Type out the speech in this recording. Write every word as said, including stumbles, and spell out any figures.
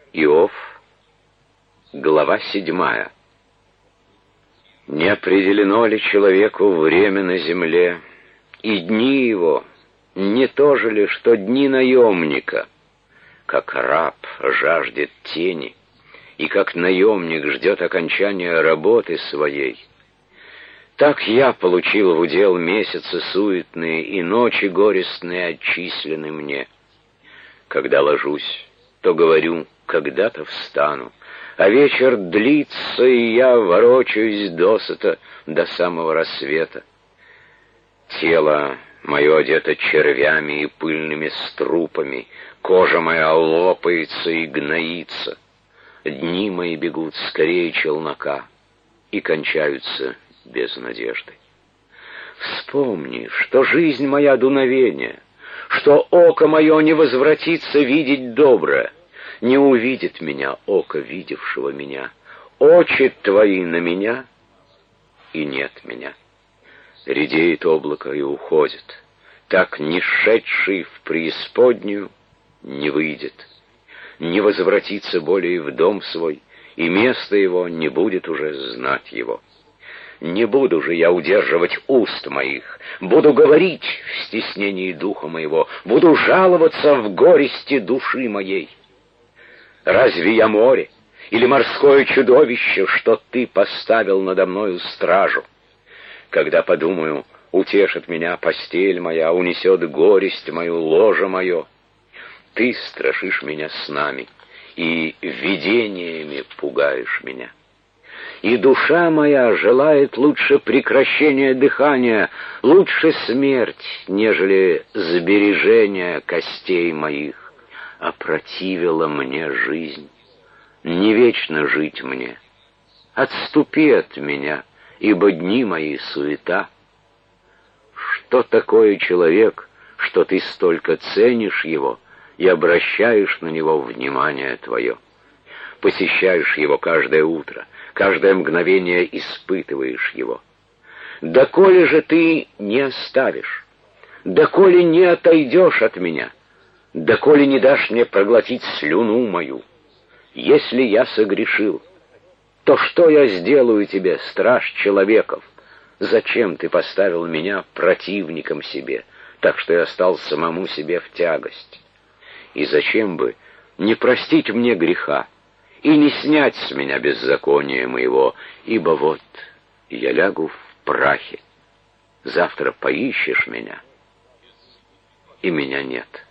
Иов, глава седьмая. Не определено ли человеку время на земле, и дни его не то же ли, что дни наемника? Как раб жаждет тени, и как наемник ждет окончания работы своей, так я получил в удел месяцы суетные, и ночи горестные отчислены мне. Когда ложусь, то говорю, когда-то встану, а вечер длится, и я ворочаюсь досыта до самого рассвета. Тело мое одето червями и пыльными струпами, кожа моя лопается и гноится. Дни мои бегут скорее челнока и кончаются без надежды. Вспомни, что жизнь моя дуновение, что око мое не возвратится видеть доброе. Не увидит меня око видевшего меня, очи твои на меня, и нет меня. Редеет облако и уходит, так не шедший в преисподнюю не выйдет, не возвратится более в дом свой, и место его не будет уже знать его. Не буду же я удерживать уст моих, буду говорить в стеснении духа моего, буду жаловаться в горести души моей. Разве я море или морское чудовище, что ты поставил надо мною стражу? Когда подумаю, утешит меня постель моя, унесет горесть мою ложе мое, ты страшишь меня снами и видениями пугаешь меня. И душа моя желает лучше прекращения дыхания, лучше смерть, нежели сбережение костей моих. Опротивила мне жизнь, не вечно жить мне. Отступи от меня, ибо дни мои суета. Что такое человек, что ты столько ценишь его и обращаешь на него внимание твое? Посещаешь его каждое утро, каждое мгновение испытываешь его. Доколе же ты не оставишь, доколе не отойдешь от меня, доколе не дашь мне проглотить слюну мою? Если я согрешил, то что я сделаю тебе, страж человеков? Зачем ты поставил меня противником себе, так что я стал самому себе в тягость? И зачем бы не простить мне греха и не снять с меня беззакония моего, ибо вот я лягу в прахе, завтра поищешь меня, и меня нет».